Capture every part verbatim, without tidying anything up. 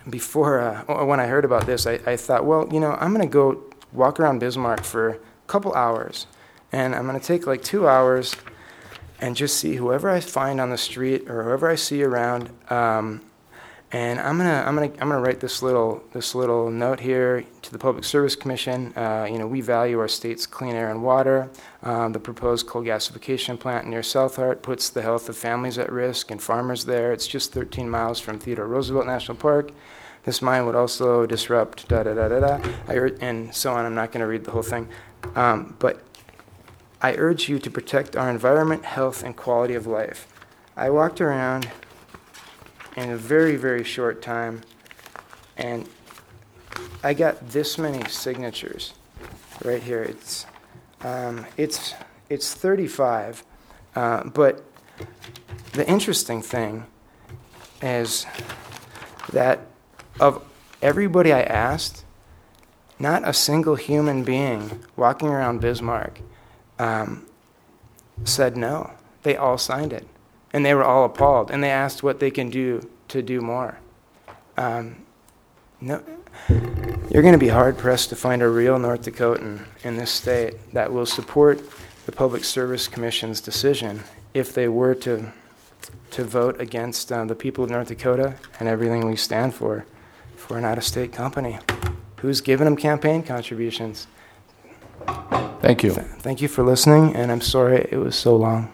before, uh, when I heard about this, I, I thought, well, you know, I'm going to go walk around Bismarck for a couple hours, and I'm going to take like two hours and just see whoever I find on the street or whoever I see around, um, and I'm gonna I'm gonna I'm gonna write this little this little note here to the Public Service Commission. Uh, you know, we value our state's clean air and water. Um, the proposed coal gasification plant near South Hart puts the health of families at risk and farmers there. It's just thirteen miles from Theodore Roosevelt National Park. This mine would also disrupt da da da da da, I ur- and so on. I'm not going to read the whole thing, um, but I urge you to protect our environment, health, and quality of life. I walked around in a very, very short time, and I got this many signatures right here. It's um, it's it's thirty-five, uh, but the interesting thing is that of everybody I asked, not a single human being walking around Bismarck um, said no. They all signed it. And they were all appalled, and they asked what they can do to do more. Um, no, you're going to be hard-pressed to find a real North Dakotan in this state that will support the Public Service Commission's decision if they were to to vote against uh, the people of North Dakota and everything we stand for, for an out-of-state company. Who's given them campaign contributions? Thank you. Th- thank you for listening, and I'm sorry it was so long.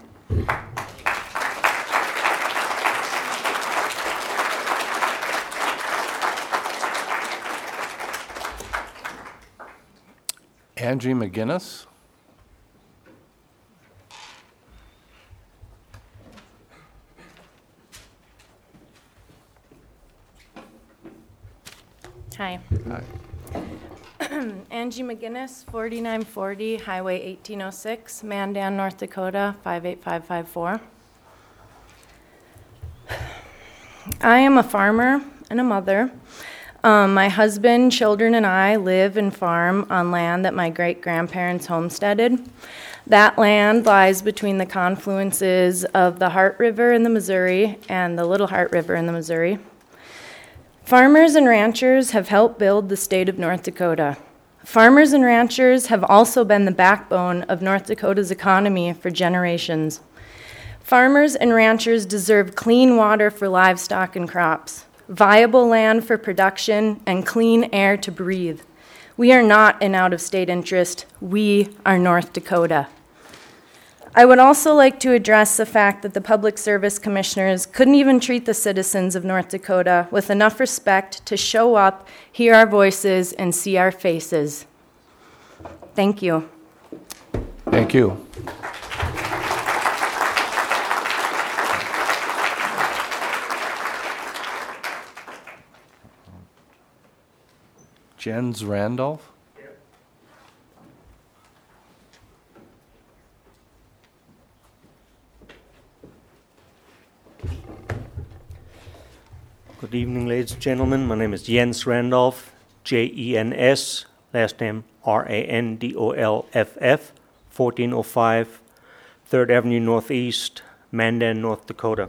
Angie McGinnis. Hi. Hi. Angie McGinnis, forty-nine forty Highway eighteen oh six, Mandan, North Dakota, five eight five five four. I am a farmer and a mother. Um, my husband, children, and I live and farm on land that my great-grandparents homesteaded. That land lies between the confluences of the Heart River in the Missouri and the Little Heart River in the Missouri. Farmers and ranchers have helped build the state of North Dakota. Farmers and ranchers have also been the backbone of North Dakota's economy for generations. Farmers and ranchers deserve clean water for livestock and crops, viable land for production, and clean air to breathe. We are not an out-of-state interest. We are North Dakota. I would also like to address the fact that the Public Service Commissioners couldn't even treat the citizens of North Dakota with enough respect to show up, hear our voices, and see our faces. Thank you. Thank you. Jens Randolph. Good evening, ladies and gentlemen. My name is Jens Randolph, J E N S, last name R A N D O L F F, fourteen oh five third Avenue Northeast, Mandan, North Dakota.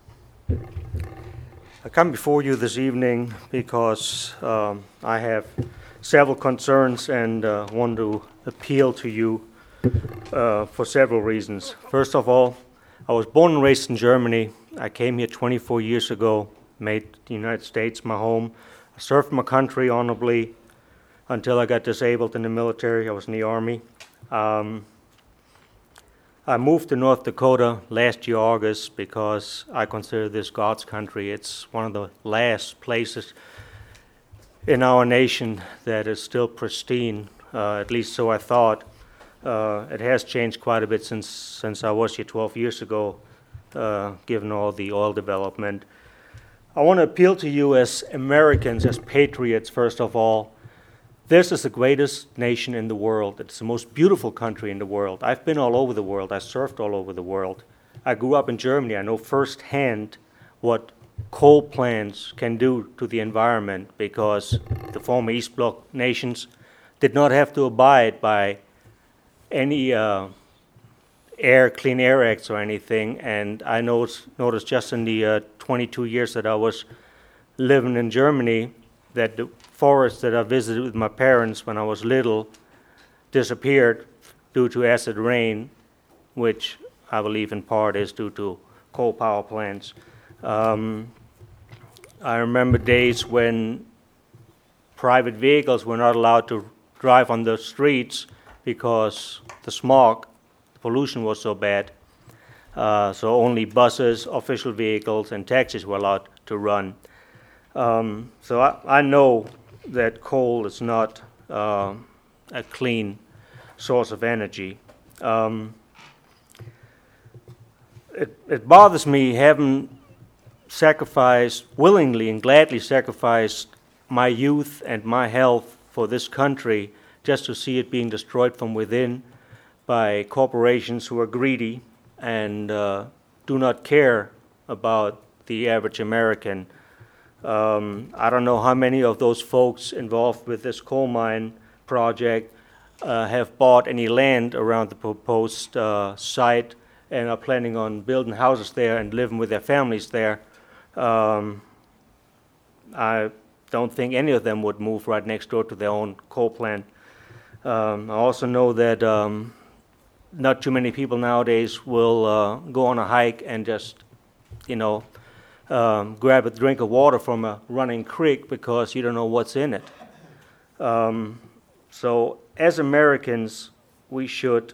I come before you this evening because um, I have several concerns and uh, want to appeal to you uh, for several reasons. First of all, I was born and raised in Germany. I came here twenty-four years ago, made the United States my home. I served my country honorably until I got disabled in the military. I was in the Army. Um, I moved to North Dakota last year, August, because I consider this God's country. It's one of the last places in our nation that is still pristine, uh, at least so I thought. Uh, it has changed quite a bit since since I was here twelve years ago, uh, given all the oil development. I want to appeal to you as Americans, as patriots, first of all. This is the greatest nation in the world. It's the most beautiful country in the world. I've been all over the world. I served all over the world. I grew up in Germany. I know firsthand what coal plants can do to the environment because the former East Bloc nations did not have to abide by any uh, air, Clean Air Acts or anything. And I noticed, noticed just in the uh, twenty-two years that I was living in Germany, that the forests that I visited with my parents when I was little disappeared due to acid rain, which I believe in part is due to coal power plants. Um, I remember days when private vehicles were not allowed to drive on the streets because the smog, the pollution was so bad. Uh, so only buses, official vehicles, and taxis were allowed to run. Um, so I, I know that coal is not uh, a clean source of energy. Um, it, it bothers me having sacrificed, willingly and gladly sacrificed my youth and my health for this country just to see it being destroyed from within by corporations who are greedy and uh, do not care about the average American. Um, I don't know how many of those folks involved with this coal mine project uh, have bought any land around the proposed uh, site and are planning on building houses there and living with their families there. Um, I don't think any of them would move right next door to their own coal plant. Um, I also know that um, not too many people nowadays will uh, go on a hike and just, you know, um, grab a drink of water from a running creek because you don't know what's in it. Um, so as Americans, we should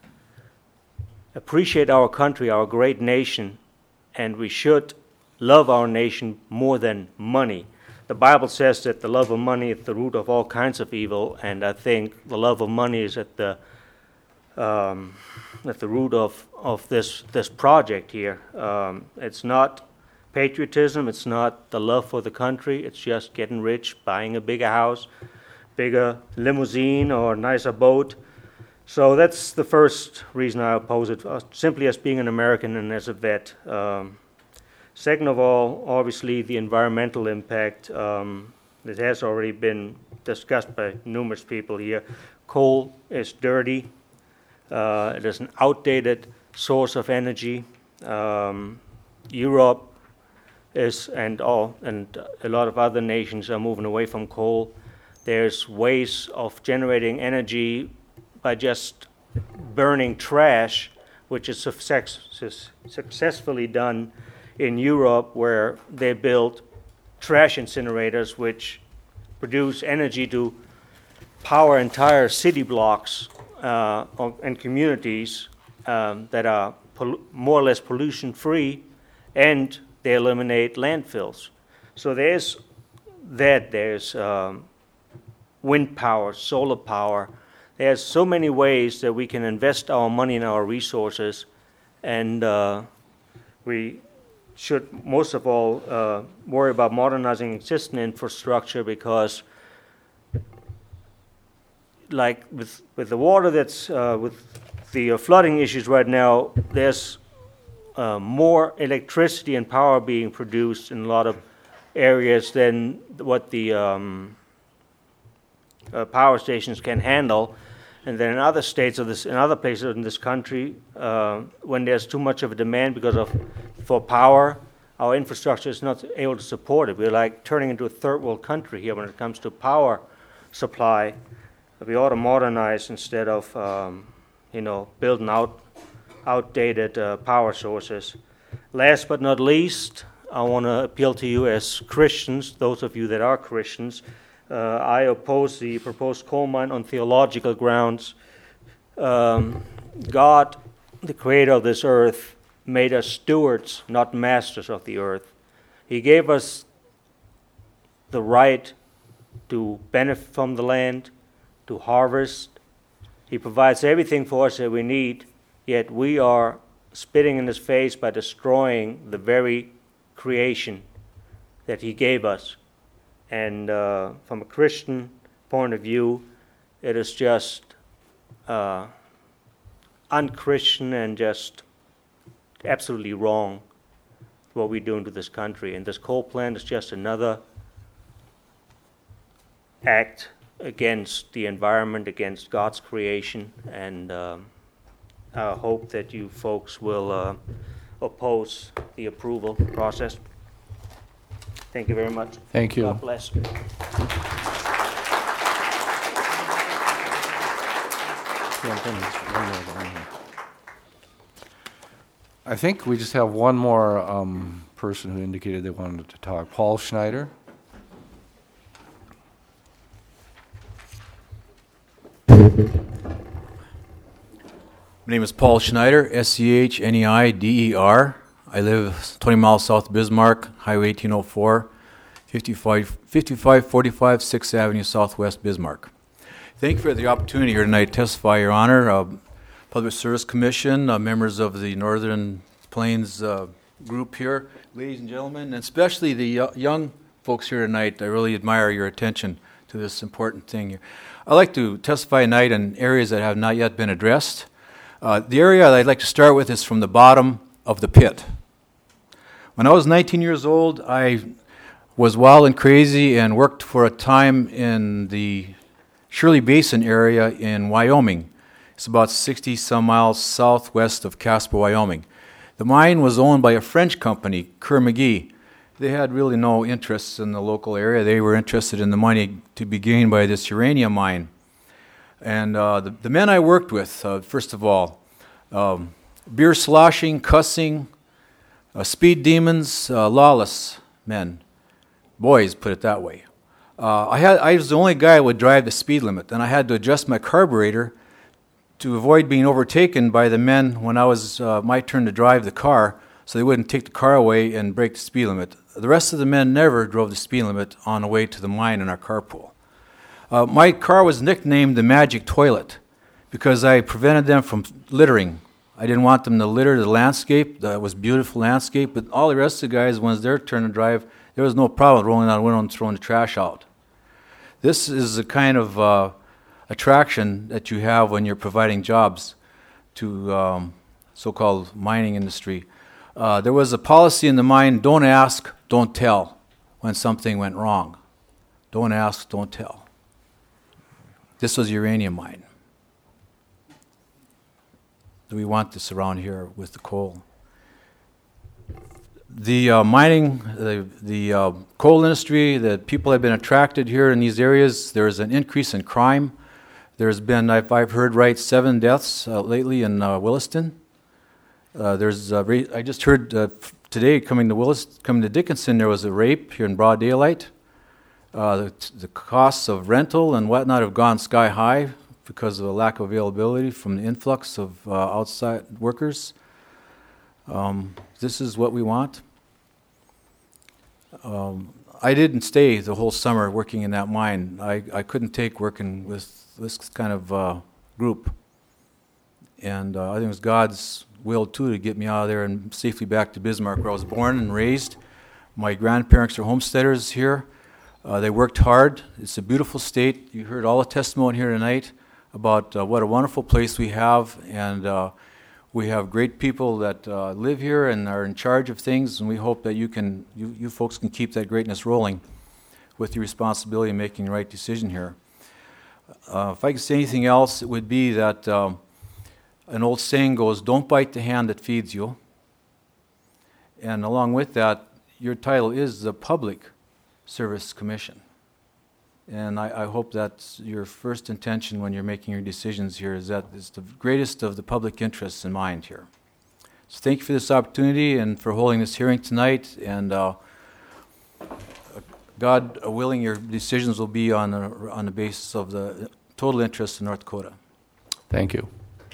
appreciate our country, our great nation, and we should love our nation more than money. The Bible says that the love of money is the root of all kinds of evil, and I think the love of money is at the um, at the root of, of this this project here. Um, it's not patriotism, it's not the love for the country, it's just getting rich, buying a bigger house, bigger limousine or nicer boat. So that's the first reason I oppose it, uh, simply as being an American and as a vet. Um, Second of all, obviously, the environmental impact um, that has already been discussed by numerous people here. Coal is dirty. Uh, it is an outdated source of energy. Um, Europe is, and all, and a lot of other nations are moving away from coal. There's ways of generating energy by just burning trash, which is success, successfully done in Europe, where they built trash incinerators which produce energy to power entire city blocks uh, and communities um, that are pol- more or less pollution-free, and they eliminate landfills. So there's that, there's um, wind power, solar power. There's so many ways that we can invest our money and our resources, and uh, we should most of all uh, worry about modernizing existing infrastructure, because like with with the water that's uh, with the uh, flooding issues right now, there's uh, more electricity and power being produced in a lot of areas than what the um, uh, power stations can handle. And then in other states of this, in other places in this country, uh, when there's too much of a demand because of for power, our infrastructure is not able to support it. We're like turning into a third world country here when it comes to power supply. We ought to modernize instead of, um, you know, building out outdated uh, power sources. Last but not least, I want to appeal to you as Christians, those of you that are Christians. Uh, I oppose the proposed coal mine on theological grounds. Um, God, the creator of this earth, made us stewards, not masters of the earth. He gave us the right to benefit from the land, to harvest. He provides everything for us that we need, yet we are spitting in his face by destroying the very creation that he gave us. And uh, from a Christian point of view, it is just uh, unchristian and just absolutely wrong what we're doing to this country. And this coal plant is just another act against the environment, against God's creation. And um, I hope that you folks will uh, oppose the approval process. Thank you very much. Thank you. God bless. I think we just have one more um, person who indicated they wanted to talk. Paul Schneider. My name is Paul Schneider, S C H N E I D E R. I live twenty miles south of Bismarck, Highway eighteen oh four, fifty-five forty-five sixth Avenue Southwest, Bismarck. Thank you for the opportunity here tonight to testify, Your Honor. Uh, Public Service Commission, uh, members of the Northern Plains uh, group here, ladies and gentlemen, and especially the uh, young folks here tonight. I really admire your attention to this important thing here. I'd like to testify tonight in areas that have not yet been addressed. Uh, the area I'd like to start with is from the bottom of the pit. When I was nineteen years old, I was wild and crazy and worked for a time in the Shirley Basin area in Wyoming. It's about sixty some miles southwest of Casper, Wyoming. The mine was owned by a French company, Kerr-McGee. They had really no interests in the local area. They were interested in the money to be gained by this uranium mine. And uh, the, the men I worked with, uh, first of all, um, beer sloshing, cussing, uh, speed demons, uh, lawless men. Boys, put it that way. Uh, I had I was the only guy who would drive the speed limit, and I had to adjust my carburetor to avoid being overtaken by the men when I was uh, my turn to drive the car, so they wouldn't take the car away and break the speed limit. The rest of the men never drove the speed limit on the way to the mine in our carpool. Uh, my car was nicknamed the Magic Toilet because I prevented them from littering. I didn't want them to litter the landscape. That was beautiful landscape, but all the rest of the guys, when it was their turn to drive, there was no problem rolling out a window and throwing the trash out. This is the kind of uh, attraction that you have when you're providing jobs to um, so-called mining industry. Uh, there was a policy in the mine, don't ask, don't tell when something went wrong. Don't ask, don't tell. This was a uranium mine. Do we want this around here with the coal? The uh, mining, the, the uh, coal industry, the people have been attracted here in these areas. There's an increase in crime. There's been, I've, I've heard right, seven deaths uh, lately in uh, Williston. Uh, there's, uh, ra- I just heard uh, f- today coming to Willis, coming to Dickinson, there was a rape here in broad daylight. Uh, the, t- the costs of rental and whatnot have gone sky high because of the lack of availability from the influx of uh, outside workers. Um, this is what we want. Um, I didn't stay the whole summer working in that mine. I, I couldn't take working with this kind of uh, group. And uh, I think it was God's will, too, to get me out of there and safely back to Bismarck, where I was born and raised. My grandparents are homesteaders here. Uh, they worked hard. It's a beautiful state. You heard all the testimony here tonight about uh, what a wonderful place we have, and uh, we have great people that uh, live here and are in charge of things, and we hope that you can, you, you folks can keep that greatness rolling with your responsibility in making the right decision here. Uh, if I could say anything else, it would be that um, an old saying goes, don't bite the hand that feeds you. And along with that, your title is the Public Service Commission. And I, I hope that's your first intention when you're making your decisions here, is that it's the greatest of the public interests in mind here. So thank you for this opportunity and for holding this hearing tonight. And uh, God willing, your decisions will be on the, on the basis of the total interest in North Dakota. Thank you.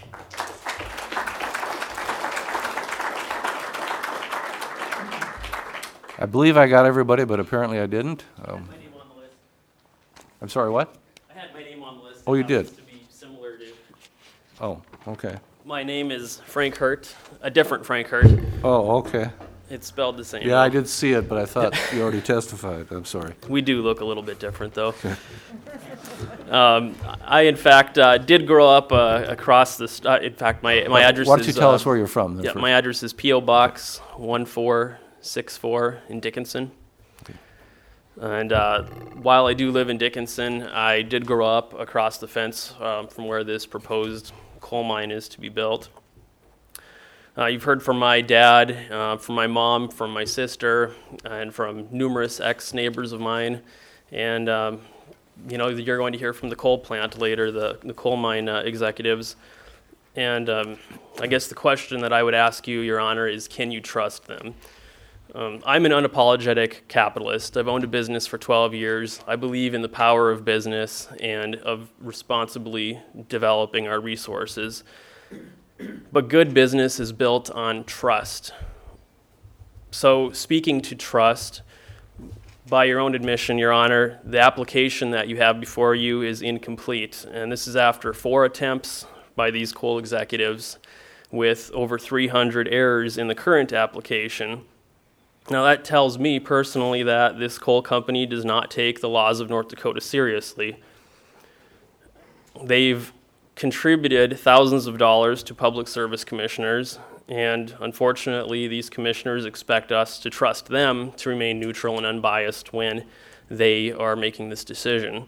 I believe I got everybody, but apparently I didn't. Um, My name on the list. I'm sorry, what? I had my name on the list. Oh, you I thought it did? was To be similar to. Oh, okay. My name is Frank Hurt, a different Frank Hurt. Oh, okay. It's spelled the same. Yeah, I did see it, but I thought you already testified. I'm sorry. We do look a little bit different, though. um, I, in fact, uh, did grow up uh, across the. St- uh, in fact, my my address is. Why don't you tell uh, us where you're from? Then Yeah, first? my address is P O Box one four six four in Dickinson. Okay. And uh, while I do live in Dickinson, I did grow up across the fence um, from where this proposed coal mine is to be built. Uh, you've heard from my dad, uh, from my mom, from my sister, and from numerous ex-neighbors of mine. And, um, you know, you're going to hear from the coal plant later, the, the coal mine uh, executives. And um, I guess the question that I would ask you, Your Honor, is can you trust them? Um, I'm an unapologetic capitalist. I've owned a business for twelve years. I believe in the power of business and of responsibly developing our resources. But good business is built on trust. So speaking to trust, by your own admission, Your Honor, the application that you have before you is incomplete. And this is after four attempts by these coal executives with over three hundred errors in the current application. Now that tells me personally that this coal company does not take the laws of North Dakota seriously. They've contributed thousands of dollars to public service commissioners, and unfortunately these commissioners expect us to trust them to remain neutral and unbiased when they are making this decision.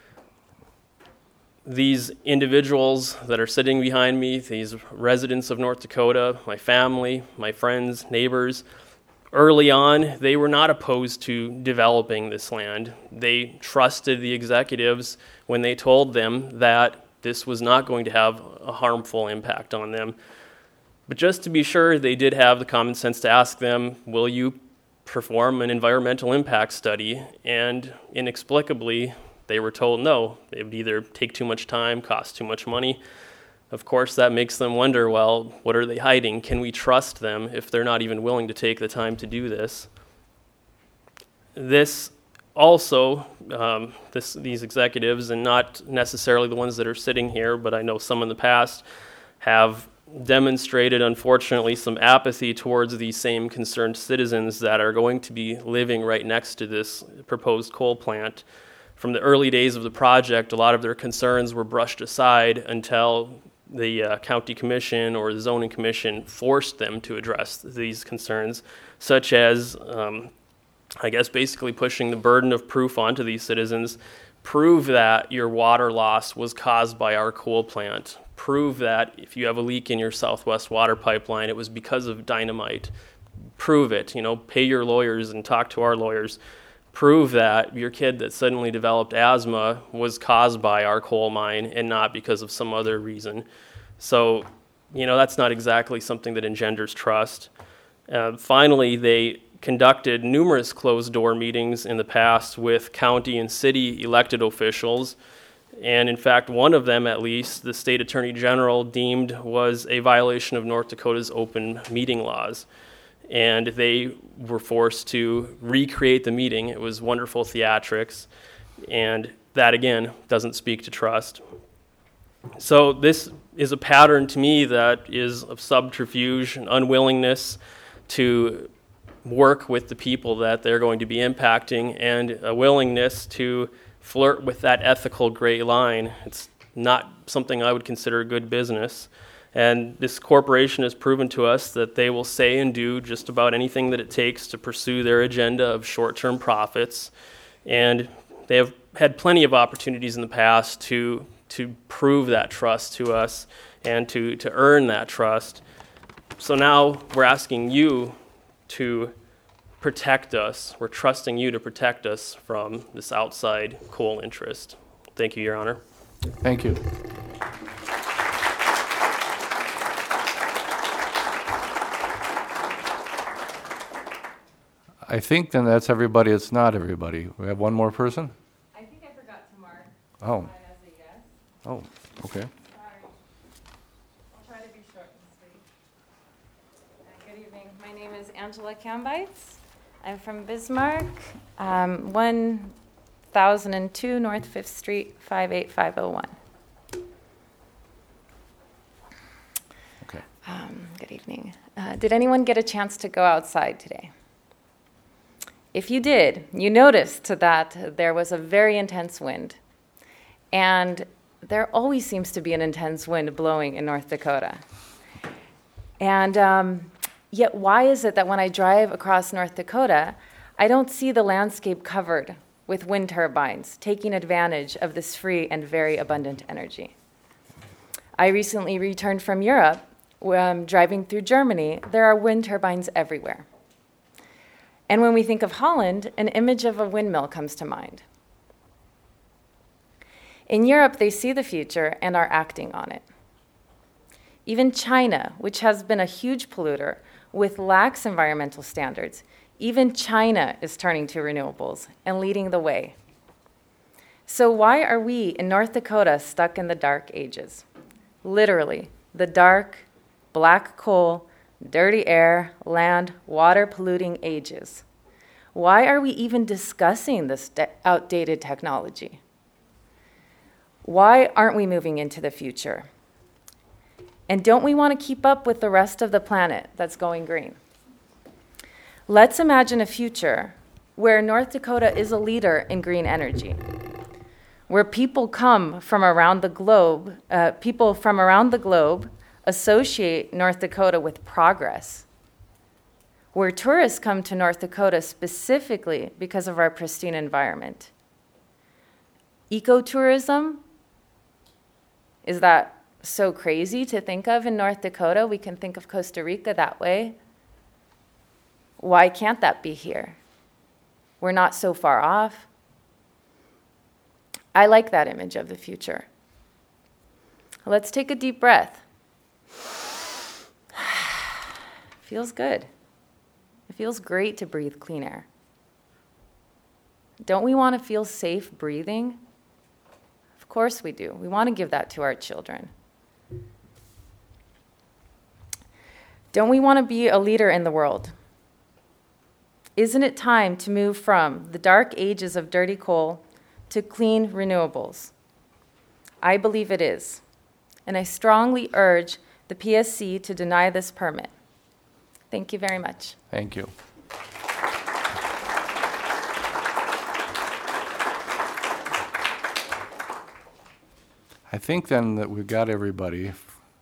These individuals that are sitting behind me, these residents of North Dakota, my family, my friends, neighbors, early on, they were not opposed to developing this land. They trusted the executives when they told them that this was not going to have a harmful impact on them. But just to be sure, they did have the common sense to ask them, will you perform an environmental impact study? And inexplicably, they were told no. It would either take too much time, cost too much money. Of course, that makes them wonder, well, what are they hiding? Can we trust them if they're not even willing to take the time to do this? This also, um, this, these executives, and not necessarily the ones that are sitting here, but I know some in the past, have demonstrated, unfortunately, some apathy towards these same concerned citizens that are going to be living right next to this proposed coal plant. From the early days of the project, a lot of their concerns were brushed aside until the uh, county commission or the zoning commission forced them to address these concerns, such as, um, I guess, basically pushing the burden of proof onto these citizens. Prove that your water loss was caused by our coal plant. Prove that if you have a leak in your Southwest water pipeline, it was because of dynamite. Prove it. You know, pay your lawyers and talk to our lawyers. Prove that your kid that suddenly developed asthma was caused by our coal mine and not because of some other reason. So, you know, that's not exactly something that engenders trust. Uh, finally, they conducted numerous closed-door meetings in the past with county and city elected officials. And in fact, one of them, at least, the state attorney general deemed was a violation of North Dakota's open meeting laws. And they were forced to recreate the meeting. It was wonderful theatrics. And that, again, doesn't speak to trust. So this is a pattern to me that is of subterfuge and unwillingness to work with the people that they're going to be impacting, and a willingness to flirt with that ethical gray line. It's not something I would consider good business. And this corporation has proven to us that they will say and do just about anything that it takes to pursue their agenda of short-term profits. And they have had plenty of opportunities in the past to to prove that trust to us and to, to earn that trust. So now we're asking you to protect us. We're trusting you to protect us from this outside coal interest. Thank you, Your Honor. Thank you. I think then that's everybody. It's not everybody. We have one more person? I think I forgot to mark Oh, mine as a yes. oh, okay. Sorry. I'll try to be short and sweet. Uh, Good evening. My name is Angela Kambites. I'm from Bismarck, um, one thousand two North Fifth Street, five eight five oh one. Okay. Um, Good evening. Uh, Did anyone get a chance to go outside today? If you did, you noticed that there was a very intense wind. And there always seems to be an intense wind blowing in North Dakota. And um, yet why is it that when I drive across North Dakota, I don't see the landscape covered with wind turbines, taking advantage of this free and very abundant energy? I recently returned from Europe, Um, driving through Germany, there are wind turbines everywhere. And when we think of Holland, an image of a windmill comes to mind. In Europe, they see the future and are acting on it. Even China, which has been a huge polluter with lax environmental standards, even China is turning to renewables and leading the way. So why are we in North Dakota stuck in the dark ages? Literally, the dark, black coal, dirty air, land, water polluting ages. Why are we even discussing this de- outdated technology? Why aren't we moving into the future? And don't we want to keep up with the rest of the planet that's going green? Let's imagine a future where North Dakota is a leader in green energy, where people come from around the globe, uh, people from around the globe associate North Dakota with progress, where tourists come to North Dakota specifically because of our pristine environment. Ecotourism, is that so crazy to think of in North Dakota? We can think of Costa Rica that way. Why can't that be here? We're not so far off. I like that image of the future. Let's take a deep breath. Feels good. It feels great to breathe clean air. Don't we want to feel safe breathing? Of course we do. We want to give that to our children. Don't we want to be a leader in the world? Isn't it time to move from the dark ages of dirty coal to clean renewables? I believe it is, and I strongly urge the P S C to deny this permit. Thank you very much. Thank you. I think then that we've got everybody.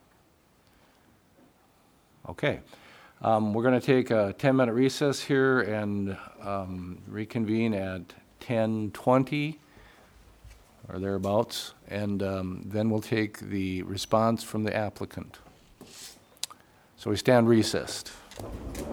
Okay. Um, we're going to take a ten-minute recess here and um, reconvene at ten twenty or thereabouts, and um, then we'll take the response from the applicant. So we stand recessed.